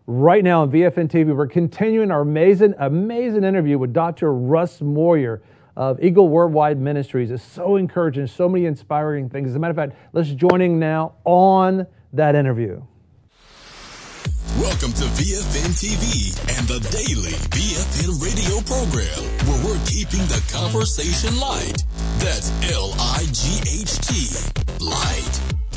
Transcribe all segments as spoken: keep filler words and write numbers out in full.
right now on V F N T V. We're continuing our amazing, amazing interview with Doctor Russ Moyer of Eagle Worldwide Ministries. It's so encouraging, so many inspiring things. As a matter of fact, let's join now on that interview. Welcome to V F N T V and the daily V F N radio program, where we're keeping the conversation light. That's L I G H T, light.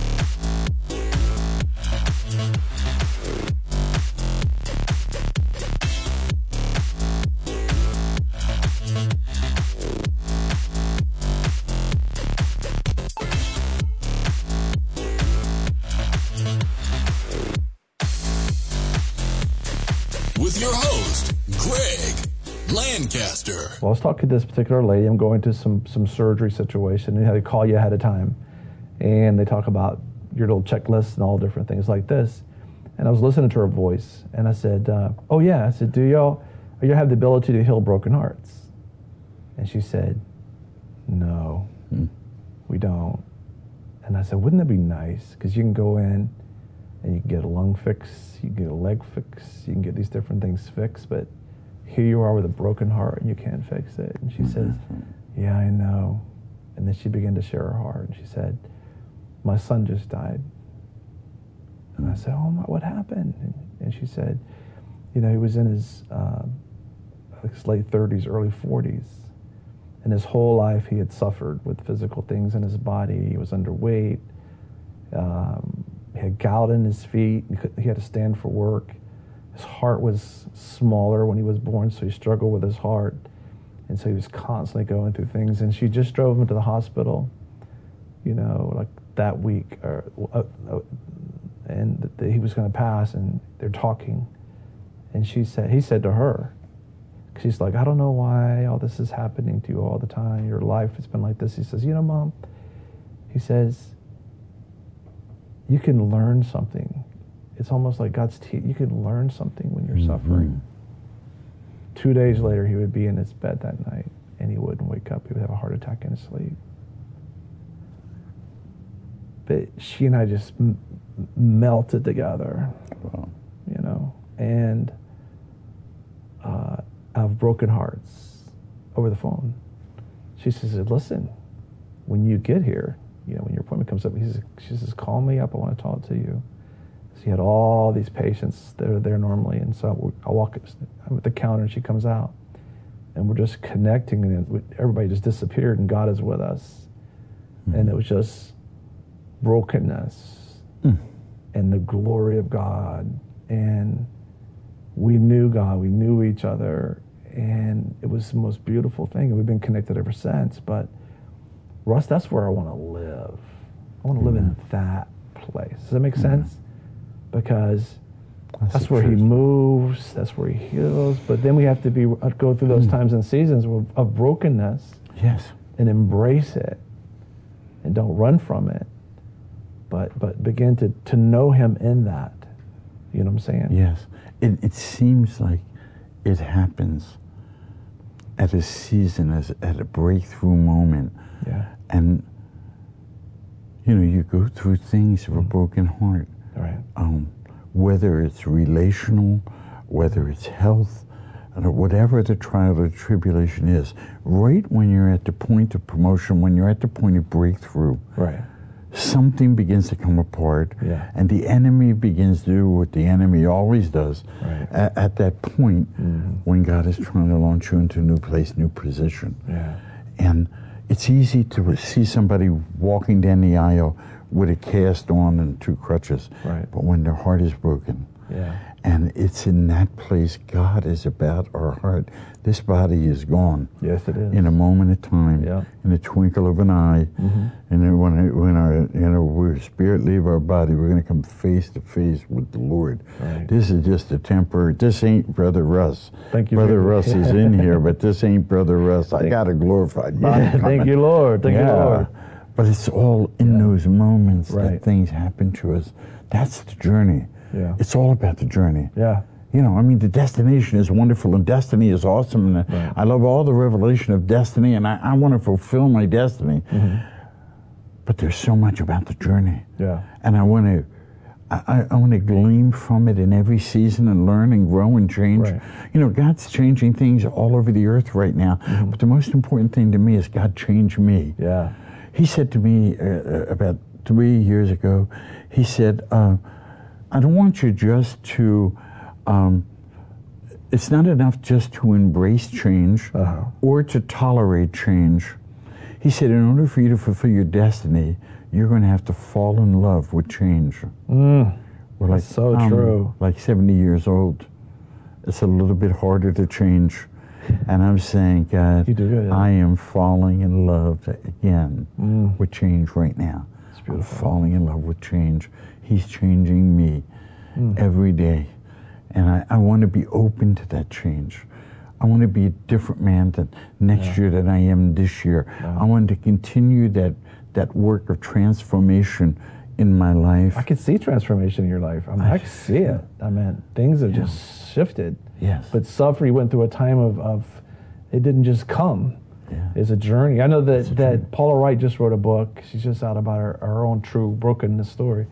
With your host, Greg Lancaster. Well, I was talking to this particular lady. I'm going to some some surgery situation. They had to call you ahead of time. And they talk about your little checklist and all different things like this. And I was listening to her voice. And I said, uh, oh, yeah. I said, do y'all you have the ability to heal broken hearts? And she said, no, hmm. we don't. And I said, wouldn't that be nice? Because you can go in and you can get a lung fix, you can get a leg fix, you can get these different things fixed, but here you are with a broken heart and you can't fix it. And she mm-hmm. says, yeah, I know. And then she began to share her heart. And she said, my son just died. And I said, oh my, what happened? And, and she said, you know, he was in his, uh, his late thirties, early forties. And his whole life he had suffered with physical things in his body. He was underweight. Um, He had gout in his feet. He, could, he had to stand for work. His heart was smaller when he was born, so he struggled with his heart. And so he was constantly going through things. And she just drove him to the hospital, you know, like that week. Or, uh, uh, and th- th- he was going to pass, and they're talking. And she said, he said to her, because he's like, I don't know why all this is happening to you all the time. Your life has been like this. He says, you know, Mom, he says, you can learn something. It's almost like God's te- you can learn something when you're mm-hmm. suffering. Two days later, he would be in his bed that night, and he wouldn't wake up. He would have a heart attack in his sleep. But she and I just m- melted together, wow. you know, and uh, of broken hearts over the phone. She says, listen, when you get here, you know, when your appointment comes up, he says, she says, call me up, I want to talk to you. She had all these patients that are there normally, and so I walk, I'm at the counter, and she comes out, and we're just connecting, and everybody just disappeared, and God is with us. Mm. And it was just brokenness mm. and the glory of God, and we knew God, we knew each other, and it was the most beautiful thing, and we've been connected ever since. But Russ, that's where I want to live. I want to live mm-hmm. in that place. Does that make mm-hmm. sense? Because that's, that's where truth. He moves, that's where he heals. But then we have to be go through those mm. times and seasons of, of brokenness. Yes. And embrace it. And don't run from it. But but begin to, to know him in that. You know what I'm saying? Yes. It it seems like it happens at a season, as at a breakthrough moment. Yeah. And, you know, you go through things of a broken heart. Right. Um, whether it's relational, whether it's health, or whatever the trial or tribulation is, right when you're at the point of promotion, when you're at the point of breakthrough, right. something begins to come apart, yeah. and the enemy begins to do what the enemy always does right. at, at that point mm-hmm. when God is trying to launch you into a new place, new position. Yeah. And it's easy to see somebody walking down the aisle with a cast on and two crutches. Right. But when their heart is broken, yeah. and it's in that place, God is about our heart. This body is gone. Yes, it is. In a moment of time, yeah. in the twinkle of an eye. Mm-hmm. And then when it, when our you know our spirit leave our body, we're going to come face to face with the Lord. Right. This is just a temporary. This ain't Brother Russ. Thank you. Brother Russ is in here, but this ain't Brother Russ. I got a glorified body. Yeah, thank you, Lord. Thank yeah. you, Lord. But it's all in yeah. those moments right. that things happen to us. That's the journey. Yeah. It's all about the journey. Yeah. You know, I mean, the destination is wonderful, and destiny is awesome, and right. I love all the revelation of destiny, and I, I want to fulfill my destiny. Mm-hmm. But there's so much about the journey. Yeah. And I want to, I, I want to glean from it in every season and learn and grow and change. Right. You know, God's changing things all over the earth right now. Mm-hmm. But the most important thing to me is God changed me. Yeah. He said to me uh, about three years ago, he said, uh, I don't want you just to, um, it's not enough just to embrace change uh-huh. or to tolerate change. He said, in order for you to fulfill your destiny, you're going to have to fall in love with change. Mm, We're like, so um, true. Like seventy years old. It's a little bit harder to change. And I'm saying, God, you do good. I am falling in love again mm. with change right now. It's beautiful. I'm falling in love with change. He's changing me mm. every day. And I, I want to be open to that change. I want to be a different man than next yeah. year than I am this year. Yeah. I want to continue that that work of transformation in my life. I can see transformation in your life. I mean, I, I can see it. I mean, things have yeah. just shifted. Yes. But suffering went through a time of, of it didn't just come. Yeah. It's a journey. I know that, that Paula Wright just wrote a book. She's just out about her, her own true brokenness story.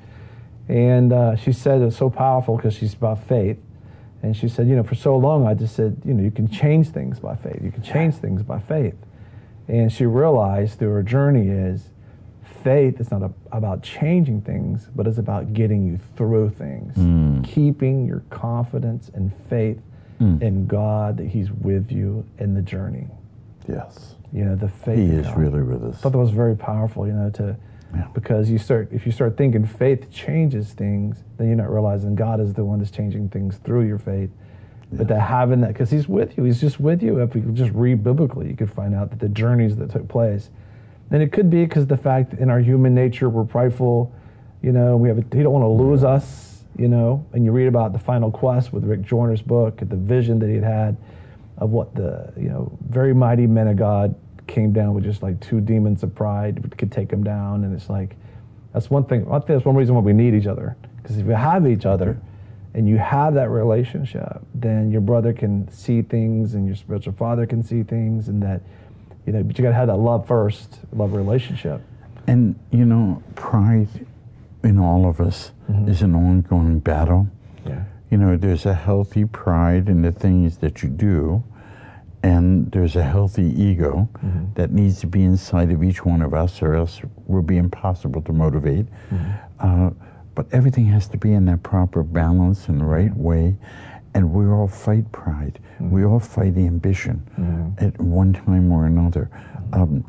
And uh, she said it's so powerful because she's about faith. And she said, you know, for so long I just said, you know, you can change things by faith. You can change things by faith. And she realized through her journey is faith is not a, about changing things, but it's about getting you through things. Mm. Keeping your confidence and faith mm. in God that He's with you in the journey. Yes. You know, the faith He in is God. really with us. I thought that was very powerful, you know, to yeah. because you start if you start thinking faith changes things, then you're not realizing God is the one that's changing things through your faith. Yes. But that having that, because He's with you, He's just with you. If we could just read biblically, you could find out that the journeys that took place. And it could be because the fact that in our human nature we're prideful, you know, we have a, He don't want to lose us, you know. And you read about the final quest with Rick Joyner's book, the vision that he had had of what the, you know, very mighty men of God came down with just like two demons of pride could take him down. And it's like, that's one thing, I think that's one reason why we need each other. Because if you have each other and you have that relationship, then your brother can see things and your spiritual father can see things, and that, you know, but you got to have that love first, love relationship. And, you know, pride in all of us mm-hmm. is an ongoing battle. Yeah. You know, there's a healthy pride in the things that you do, and there's a healthy ego mm-hmm. that needs to be inside of each one of us, or else it will be impossible to motivate. Mm-hmm. Uh, but everything has to be in that proper balance and the right mm-hmm. way. And we all fight pride. Mm-hmm. We all fight ambition mm-hmm. at one time or another. Um,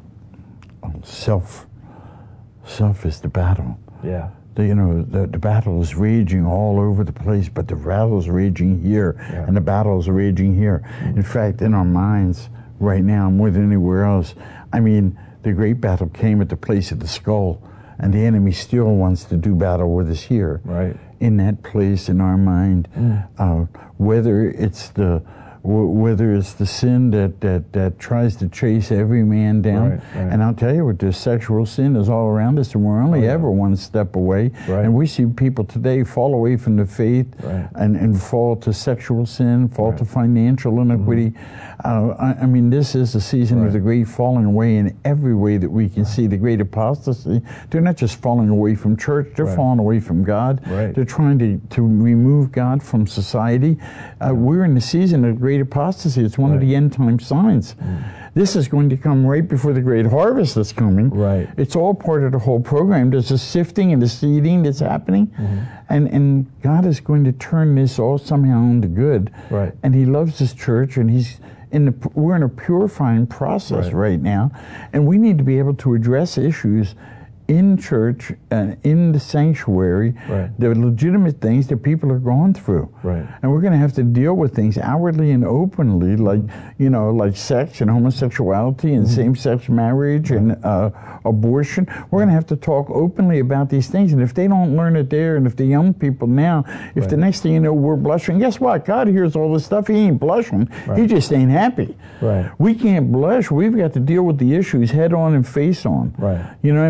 self, self is the battle. Yeah. The, you know, the, the battle is raging all over the place, but the battle is raging here, yeah. and the battle is raging here. Mm-hmm. In fact, in our minds right now, more than anywhere else, I mean, the great battle came at the place of the skull, and the enemy still wants to do battle with us here. Right. In that place in our mind, mm. uh, whether it's the w- whether it's the sin that, that, that tries to chase every man down, right, right. and I'll tell you what, there's sexual sin is all around us, and we're only oh, yeah. ever one step away. Right. And we see people today fall away from the faith right. and, and fall to sexual sin, fall right. to financial iniquity. Mm-hmm. Uh, I, I mean, this is the season right. of the great falling away in every way that we can right. see, the great apostasy. They're not just falling away from church, they're right. falling away from God. Right. They're trying to, to remove God from society. Uh, we're in the season of great apostasy. It's one right. of the end time signs. Mm. This is going to come right before the great harvest that's coming. Right. It's all part of the whole program. There's a sifting and the seeding that's happening. Mm-hmm. And and God is going to turn this all somehow into good. Right. And He loves His church, and He's in the, we're in a purifying process right. right now. And we need to be able to address issues in church and in the sanctuary, right. the legitimate things that people are going through. Right. And we're going to have to deal with things outwardly and openly, like, you know, like sex and homosexuality and mm-hmm. same-sex marriage right. and uh, abortion. We're going to have to talk openly about these things. And if they don't learn it there, and if the young people now, if right. the next thing you know, we're blushing, guess what? God hears all this stuff. He ain't blushing. Right. He just ain't happy. Right. We can't blush. We've got to deal with the issues head on and face on. Right. You know what I mean? We got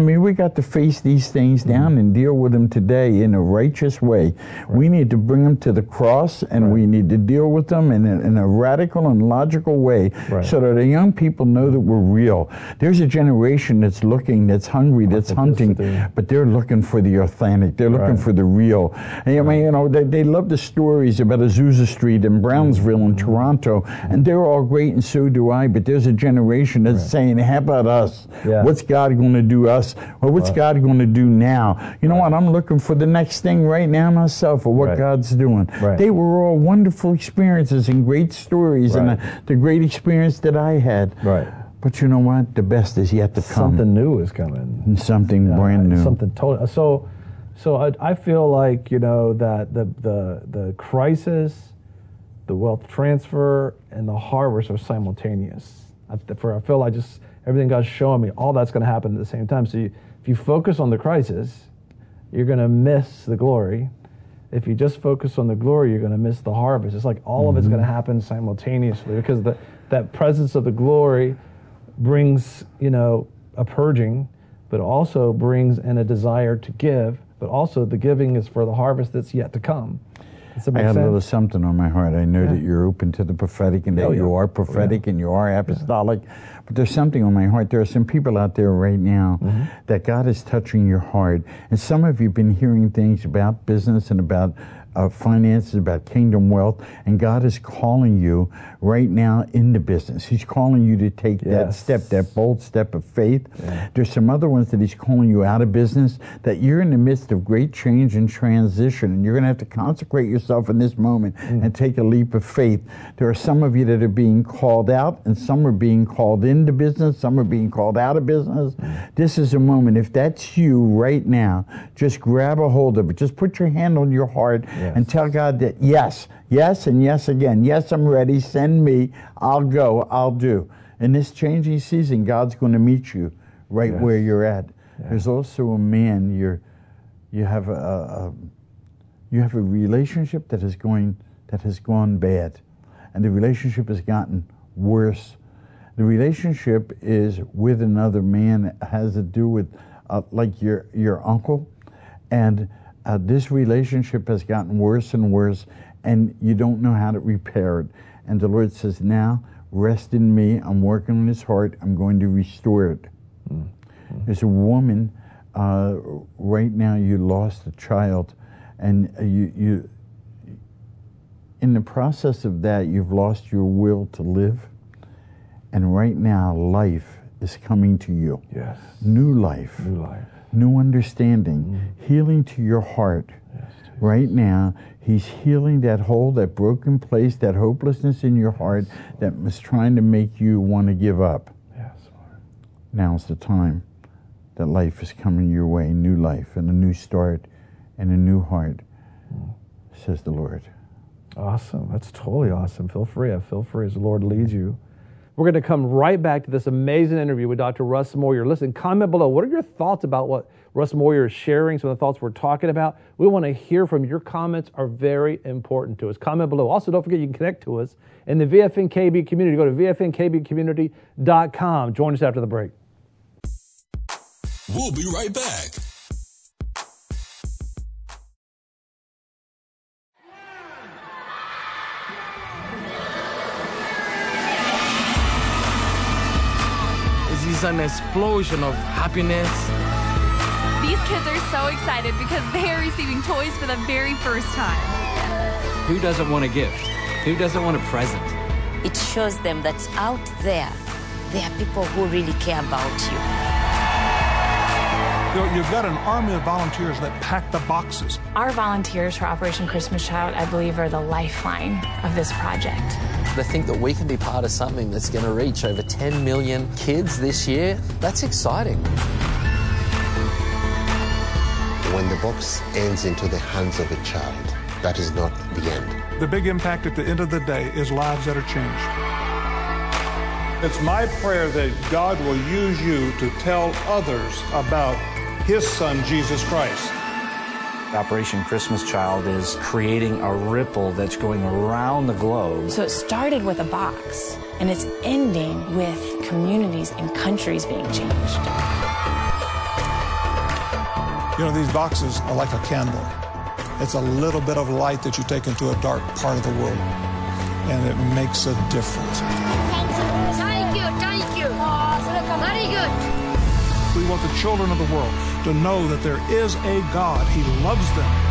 got to face these things down and deal with them today in a righteous way. Right. We need to bring them to the cross, and right. we need to deal with them in a, in a radical and logical way, right. so that the young people know that we're real. There's a generation that's looking, that's hungry, that's hunting, but they're looking for the authentic. They're looking right. for the real. And, I mean, you know, they, they love the stories about Azusa Street and Brownsville and Toronto, and they're all great, and so do I, but there's a generation that's right. saying, how about us? Yeah. What's God going to do us? Or what's right. God going to do now? You know right. what? I'm looking for the next thing right now myself, or what right. God's doing. Right. They were all wonderful experiences and great stories, right. and the, the great experience that I had. Right. But you know what? The best is yet to come. Something new is coming. And something yeah, brand new. Something totally. So, so I, I feel like, you know, that the the the crisis, the wealth transfer, and the harvest are simultaneous. I, for I feel like just everything God's showing me, all that's going to happen at the same time. So you, if you focus on the crisis, you're going to miss the glory. If you just focus on the glory, you're going to miss the harvest. It's like all mm-hmm. of it's going to happen simultaneously, because the, that presence of the glory brings, you know, a purging, but also brings in a desire to give, but also the giving is for the harvest that's yet to come. I had a little something on my heart. I know yeah. that you're open to the prophetic, and that oh, yeah. you are prophetic yeah. and you are apostolic, yeah. but there's something on my heart. There are some people out there right now mm-hmm. that God is touching your heart. And some of you have been hearing things about business and about uh, finances, about kingdom wealth, and God is calling you right now into business. He's calling you to take yes. that step, that bold step of faith. Yeah. There's some other ones that He's calling you out of business, that you're in the midst of great change and transition, and you're going to have to consecrate yourself in this moment mm. and take a leap of faith. There are some of you that are being called out, and some are being called into business, some are being called out of business. Mm. This is a moment. If that's you right now, just grab a hold of it. Just put your hand on your heart yes. and tell God that yes, yes, and yes again. Yes, I'm ready. Send me. I'll go. I'll do. In this changing season, God's going to meet you right yes. where you're at. Yeah. There's also a man. You're, you have a, a you have a relationship that is going that has gone bad, and the relationship has gotten worse. The relationship is with another man. It has to do with uh, like your your uncle, and uh, this relationship has gotten worse and worse, and you don't know how to repair it. And the Lord says, now rest in me. I'm working on his heart. I'm going to restore it. Mm-hmm. There's a woman uh, right now. You lost a child, and you you in the process of that, you've lost your will to live. And right now, life is coming to you. Yes. New life. New life. New understanding. Mm. Healing to your heart. Yes, right now, He's healing that hole, that broken place, that hopelessness in your heart that was trying to make you want to give up. Yes, Lord. Now's the time that life is coming your way. New life and a new start and a new heart, mm. says the Lord. Awesome. That's totally awesome. Feel free. Feel free as the Lord leads you. We're going to come right back to this amazing interview with Doctor Russ Moyer. Listen, comment below. What are your thoughts about what Russ Moyer is sharing, some of the thoughts we're talking about? We want to hear from you. Your comments are very important to us. Comment below. Also, don't forget you can connect to us in the V F N K B community. Go to V F N K B community dot com. Join us after the break. We'll be right back. It's an explosion of happiness. These kids are so excited because they are receiving toys for the very first time. Who doesn't want a gift? Who doesn't want a present? It shows them that out there, there are people who really care about you. You've got an army of volunteers that pack the boxes. Our volunteers for Operation Christmas Child, I believe, are the lifeline of this project. To think that we can be part of something that's going to reach over ten million kids this year, that's exciting. When the box ends into the hands of a child, that is not the end. The big impact at the end of the day is lives that are changed. It's my prayer that God will use you to tell others about His Son, Jesus Christ. Operation Christmas Child is creating a ripple that's going around the globe. So it started with a box, and it's ending with communities and countries being changed. You know, these boxes are like a candle. It's a little bit of light that you take into a dark part of the world, and it makes a difference. Thank you, thank you. Very good. We want the children of the world to know that there is a God. He loves them.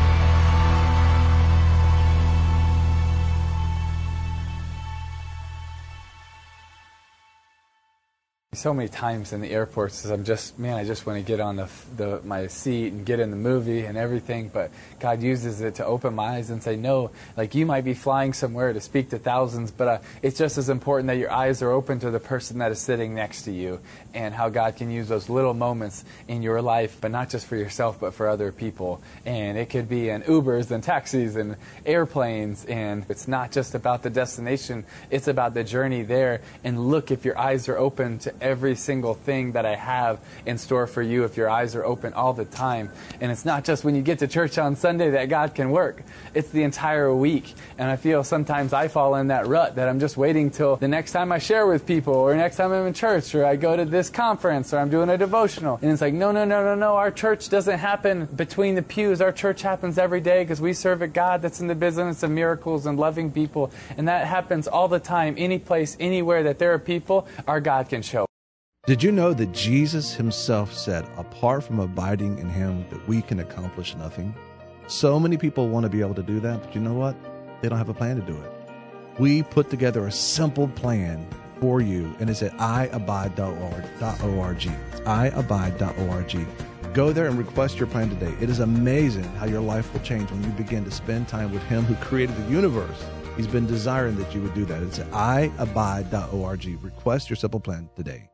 So many times in the airports, I'm just, man, I just want to get on the, the my seat and get in the movie and everything, but God uses it to open my eyes and say, no, like you might be flying somewhere to speak to thousands, but uh, it's just as important that your eyes are open to the person that is sitting next to you and how God can use those little moments in your life, but not just for yourself, but for other people. And it could be in Ubers and taxis and airplanes, and it's not just about the destination, it's about the journey there. And look, if your eyes are open to every single thing that I have in store for you, if your eyes are open all the time. And it's not just when you get to church on Sunday that God can work. It's the entire week. And I feel sometimes I fall in that rut that I'm just waiting till the next time I share with people, or next time I'm in church, or I go to this conference, or I'm doing a devotional. And it's like, no, no, no, no, no. Our church doesn't happen between the pews. Our church happens every day because we serve a God that's in the business of miracles and loving people. And that happens all the time, any place, anywhere that there are people, our God can show. Did you know that Jesus himself said, apart from abiding in him, that we can accomplish nothing? So many people want to be able to do that, but you know what? They don't have a plan to do it. We put together a simple plan for you, and it's at i abide dot org. It's i abide dot org. Go there and request your plan today. It is amazing how your life will change when you begin to spend time with him who created the universe. He's been desiring that you would do that. It's at i abide dot org. Request your simple plan today.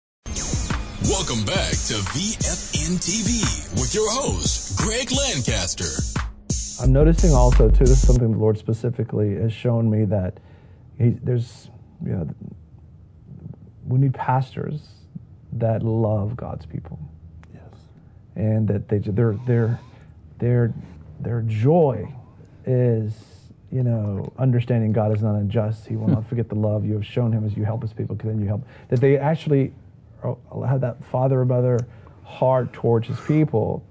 Welcome back to V F N T V with your host, Greg Lancaster. I'm noticing also, too, this is something the Lord specifically has shown me, that he, there's, you know, we need pastors that love God's people. Yes. And that they, their, their, their, their joy is, you know, understanding God is not unjust. He will not forget the love you have shown him as you help his people, because then you help. That they actually have that father or mother heart towards his people.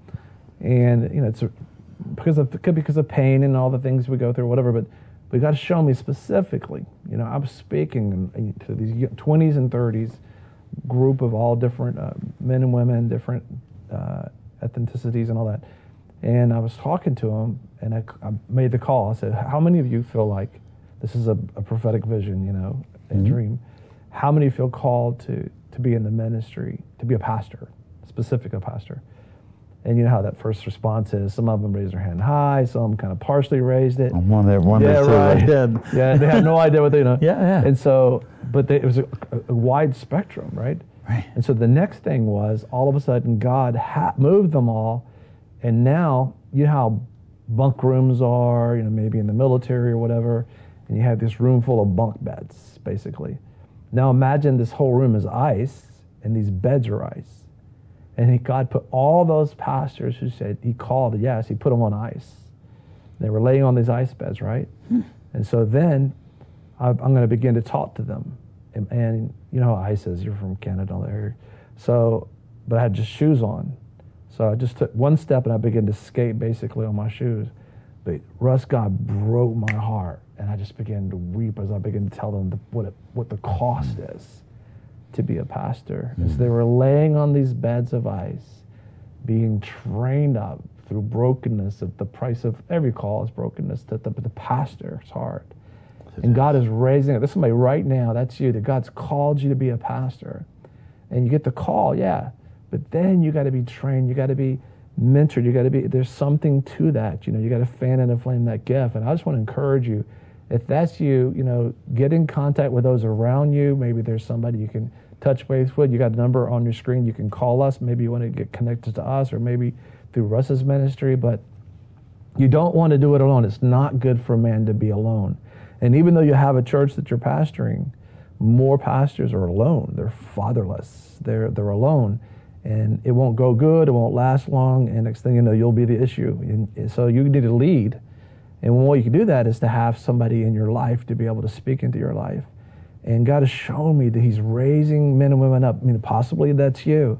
And, you know, it's a, because of, it could be because of pain and all the things we go through, whatever, but but God show me specifically. You know, I was speaking to these twenties and thirties group of all different uh, men and women, different uh, ethnicities and all that. And I was talking to them, and I, I made the call. I said, how many of you feel like this is a, a prophetic vision, you know, a mm-hmm. dream? How many feel called to, to be in the ministry, to be a pastor, specific a pastor? And you know how that first response is. Some of them raised their hand high, some kind of partially raised it. One that one yeah, that right. they did. Yeah, they had no idea what they know. Yeah, yeah. And so, but they, it was a, a wide spectrum, right? Right. And so the next thing was, all of a sudden, God ha- moved them all, and now you know how bunk rooms are, you know, maybe in the military or whatever, and you have this room full of bunk beds, basically. Now imagine this whole room is ice, and these beds are ice. And he, God put all those pastors who said, he called, yes, he put them on ice. They were laying on these ice beds, right? Hmm. And so then I'm going to begin to talk to them. And, and you know how ice is, you're from Canada there. So, but I had just shoes on. So I just took one step and I began to skate basically on my shoes. But Russ, God broke my heart. And I just began to weep as I began to tell them the, what it, what the cost is to be a pastor. Mm-hmm. As they were laying on these beds of ice, being trained up through brokenness, of the price of every call is brokenness, to the, the pastor's heart. And God is raising it. This is somebody right now, that's you, that God's called you to be a pastor. And you get the call, yeah, but then you got to be trained, you got to be mentored, you got to be, there's something to that, you know, you got to fan and inflame that gift. And I just want to encourage you, if that's you, you know, get in contact with those around you. Maybe there's somebody you can touch base with. You got a number on your screen. You can call us. Maybe you want to get connected to us, or maybe through Russ's ministry. But you don't want to do it alone. It's not good for man to be alone. And even though you have a church that you're pastoring, more pastors are alone. They're fatherless. They're they're alone. And it won't go good. It won't last long. And next thing you know, you'll be the issue. And so you need to lead. And one way you can do that is to have somebody in your life to be able to speak into your life. And God has shown me that he's raising men and women up. I mean, possibly that's you.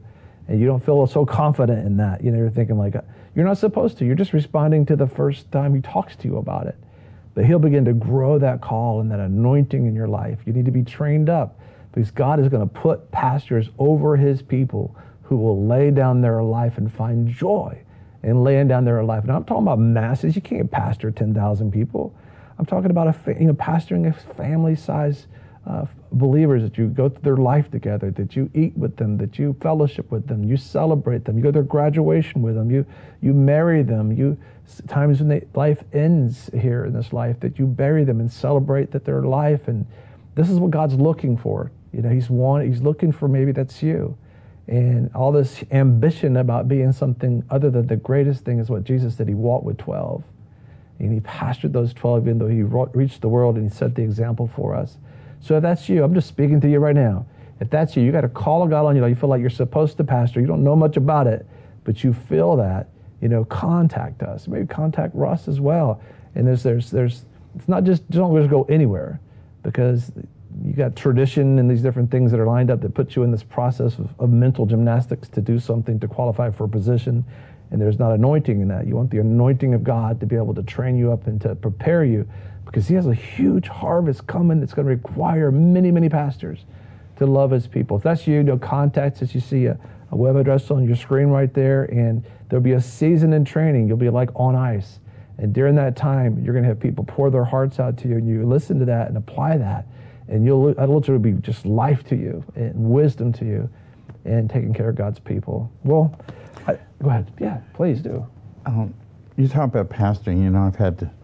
and you don't feel so confident in that. You know, you're thinking like, you're not supposed to. You're just responding to the first time he talks to you about it. But he'll begin to grow that call and that anointing in your life. You need to be trained up because God is going to put pastors over his people who will lay down their life and find joy in laying down their life. Now I'm talking about masses. You can't pastor ten thousand people. I'm talking about a fa- you know pastoring a family-size uh, believers that you go through their life together, that you eat with them, that you fellowship with them, you celebrate them, you go to their graduation with them, you you marry them, you times when they, life ends here in this life, that you bury them and celebrate that their life. And this is what God's looking for. You know, he's one, he's looking for, maybe that's you. And all this ambition about being something other than the greatest thing is what Jesus did. He walked with twelve. And he pastored those twelve, even though he reached the world and he set the example for us. So if that's you, I'm just speaking to you right now. If that's you, you got a call of God on you. You feel like you're supposed to pastor. You don't know much about it, but you feel that, you know, contact us. Maybe contact Russ as well. And there's, there's, there's, it's not just, don't just go anywhere, because you got tradition and these different things that are lined up that put you in this process of, of mental gymnastics to do something to qualify for a position. And there's not anointing in that. You want the anointing of God to be able to train you up and to prepare you, because he has a huge harvest coming that's going to require many, many pastors to love his people. If that's you, you know, contact us. You see a, a web address on your screen right there, and there'll be a season in training. You'll be like on ice. And during that time, you're going to have people pour their hearts out to you, and you listen to that and apply that. And you'll, it'll literally be just life to you and wisdom to you and taking care of God's people. Well, I, go ahead. Yeah, please do. Um, you talk about pastoring. You know, I've had to,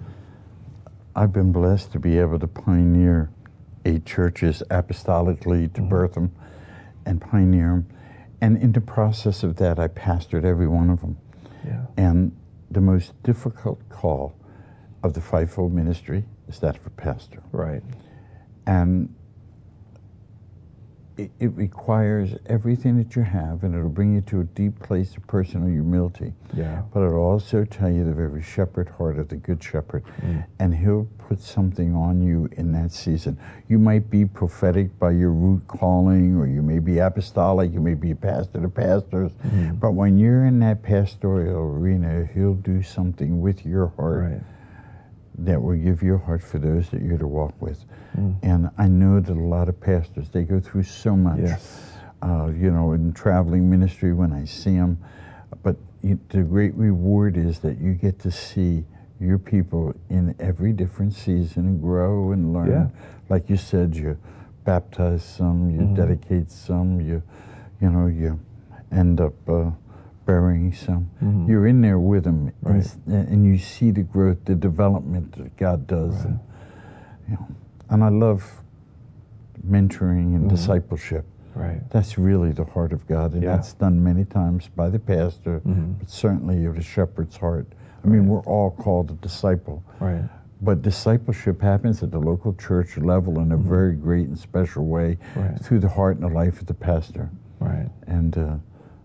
I've been blessed to be able to pioneer eight churches apostolically, to mm-hmm. birth them and pioneer them. And in the process of that, I pastored every one of them. Yeah. And the most difficult call of the fivefold ministry is that of a pastor. Right. And it, it requires everything that you have, and it'll bring you to a deep place of personal humility. Yeah. But it'll also tell you the very shepherd heart of the good shepherd. Mm. And he'll put something on you in that season. You might be prophetic by your root calling, or you may be apostolic, you may be a pastor to pastors. Mm. But when you're in that pastoral arena, he'll do something with your heart. Right. That will give you a heart for those that you're to walk with. Mm. And I know that a lot of pastors, they go through so much, yes. uh, you know, in traveling ministry when I see them. But you, the great reward is that you get to see your people in every different season grow and learn. Yeah. Like you said, you baptize some, you mm-hmm. dedicate some, you, you know, you end up uh, burying some. Mm-hmm. You're in there with them, right. and, and you see the growth, the development that God does. Right. And, you know, and I love mentoring and mm-hmm. discipleship. Right. That's really the heart of God, and yeah. that's done many times by the pastor, mm-hmm. but certainly of the shepherd's heart. I mean, we're all called to disciple. Right. But discipleship happens at the local church level in a mm-hmm. very great and special way right. through the heart and the life of the pastor. Right. And uh,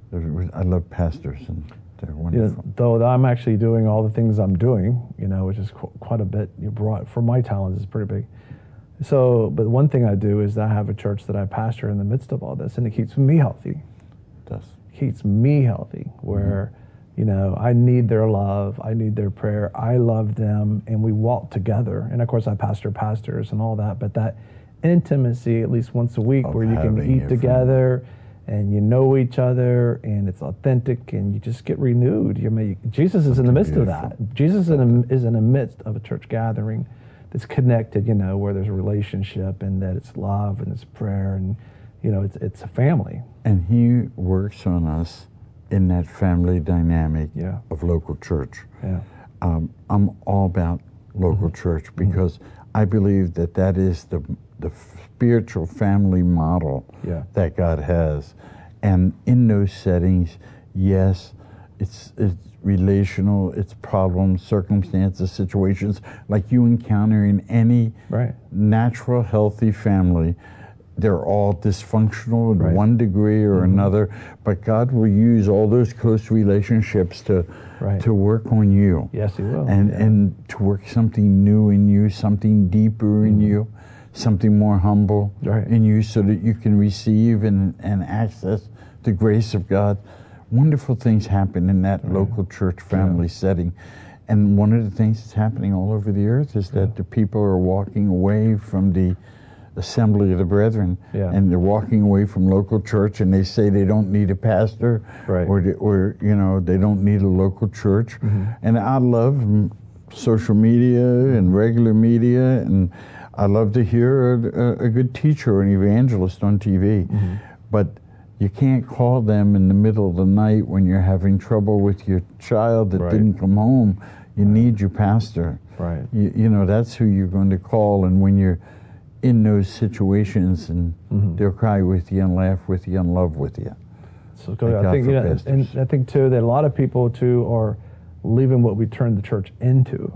I love pastors, and they're wonderful. Yeah, though I'm actually doing all the things I'm doing, you know, which is qu- quite a bit broad. For my talents, it's pretty big. So, but one thing I do is I have a church that I pastor in the midst of all this, and it keeps me healthy. It does. It keeps me healthy, where, mm-hmm. you know, I need their love, I need their prayer, I love them, and we walk together. And of course, I pastor pastors and all that, but that intimacy, at least once a week, of where you can eat together, and you know each other, and it's authentic, and you just get renewed. You may, Jesus is in the midst beautiful. of that. Jesus is in, a, is in the midst of a church gathering that's connected, you know, where there's a relationship, and that it's love, and it's prayer, and, you know, it's it's a family. And he works on us in that family dynamic yeah. of local church. Yeah. Um, I'm all about local mm-hmm. church, because mm-hmm. I believe that that is the the spiritual family model yeah. that God has. And in those settings, yes, it's it's relational, it's problems, circumstances, situations like you encounter in any right. natural, healthy family. They're all dysfunctional in right. one degree or mm-hmm. another, but God will use all those close relationships to right. to work on you. Yes, He will. And, yeah. and to work something new in you, something deeper mm-hmm. in you, something more humble right. in you, so that you can receive and, and access the grace of God. Wonderful things happen in that Right. local church family Yeah. setting. And one of the things that's happening all over the earth is that Yeah. the people are walking away from the assembly of the brethren, Yeah. and they're walking away from local church, and they say they don't need a pastor, Right. or, they, or you know, they don't need a local church. Mm-hmm. And I love mm, social media and regular media, and I love to hear a, a, a good teacher or an evangelist on T V. Mm-hmm. But you can't call them in the middle of the night when you're having trouble with your child that Right. didn't come home. You need your pastor. Right. You, you know, that's who you're going to call. And when you're in those situations, and Mhm. they'll cry with you and laugh with you and love with you. So Thank I God think for you know, pastors. and I think too that a lot of people too are leaving what we turned the church into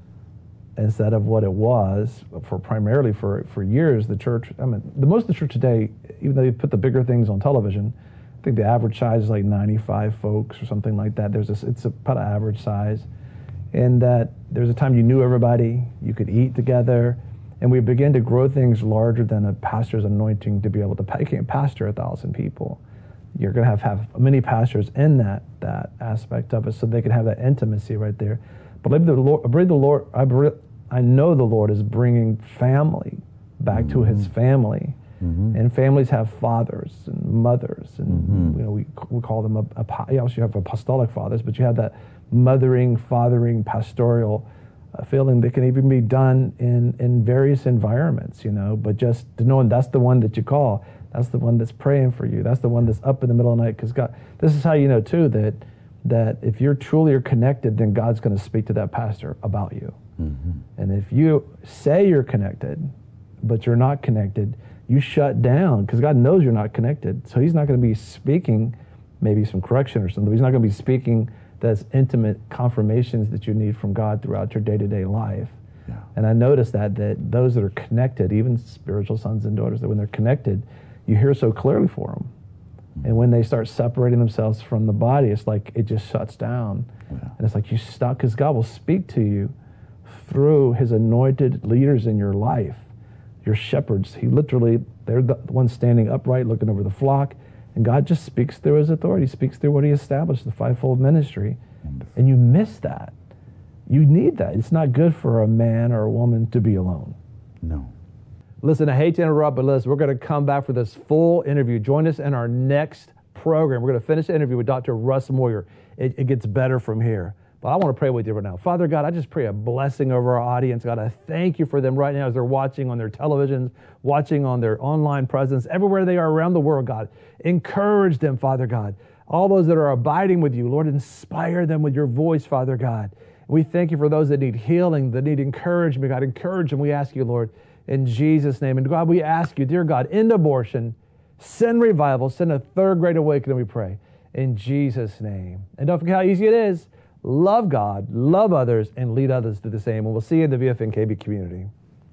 instead of what it was for primarily for for years. The church, I mean, the most of the church today, even though they put the bigger things on television, I think the average size is like ninety-five folks or something like that. There's a, it's about an average size, and that there's a time you knew everybody, you could eat together. And we begin to grow things larger than a pastor's anointing to be able to, you can't pastor a thousand people. You're going to have, have many pastors in that that aspect of it, so they can have that intimacy right there. But I believe the Lord, I believe the Lord, I, believe, I know the Lord is bringing family back mm-hmm. to His family, mm-hmm. and families have fathers and mothers, and mm-hmm. you know we we call them a, a you also have apostolic fathers, but you have that mothering, fathering, pastoral uh, feeling that can even be done in in various environments, you know. But just to knowing that's the one that you call. That's the one that's praying for you. That's the one that's up in the middle of the night. Because God, this is how you know too that that if you're truly are connected, then God's going to speak to that pastor about you. Mm-hmm. And if you say you're connected, but you're not connected, you shut down because God knows you're not connected. So He's not going to be speaking maybe some correction or something. He's not going to be speaking those intimate confirmations that you need from God throughout your day-to-day life. Yeah. And I noticed that that those that are connected, even spiritual sons and daughters, that when they're connected, you hear so clearly for them. And when they start separating themselves from the body, it's like it just shuts down. Yeah. And it's like you stop, because God will speak to you through His anointed leaders in your life, your shepherds. He literally, they're the ones standing upright, looking over the flock, and God just speaks through His authority, speaks through what He established, the fivefold ministry. Wonderful. And you miss that. You need that. It's not good for a man or a woman to be alone. No. Listen, I hate to interrupt, but listen, we're going to come back for this full interview. Join us in our next program. We're going to finish the interview with Doctor Russ Moyer. It, it gets better from here. But I want to pray with you right now. Father God, I just pray a blessing over our audience. God, I thank you for them right now as they're watching on their televisions, watching on their online presence, everywhere they are around the world, God. Encourage them, Father God. All those that are abiding with you, Lord, inspire them with your voice, Father God. We thank you for those that need healing, that need encouragement. God, encourage them. We ask you, Lord, in Jesus' name. And God, we ask you, dear God, end abortion, send revival, send a third great awakening, we pray, in Jesus' name. And don't forget how easy it is. Love God, love others, and lead others to the same. And we'll see you in the V F N K B community.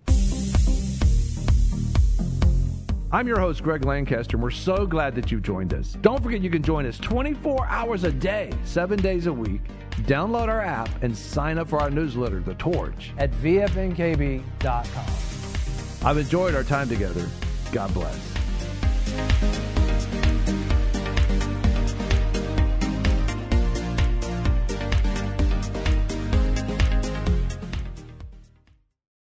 I'm your host, Greg Lancaster, and we're so glad that you've joined us. Don't forget you can join us twenty-four hours a day, seven days a week. Download our app and sign up for our newsletter, The Torch, at V F N K B dot com. I've enjoyed our time together. God bless.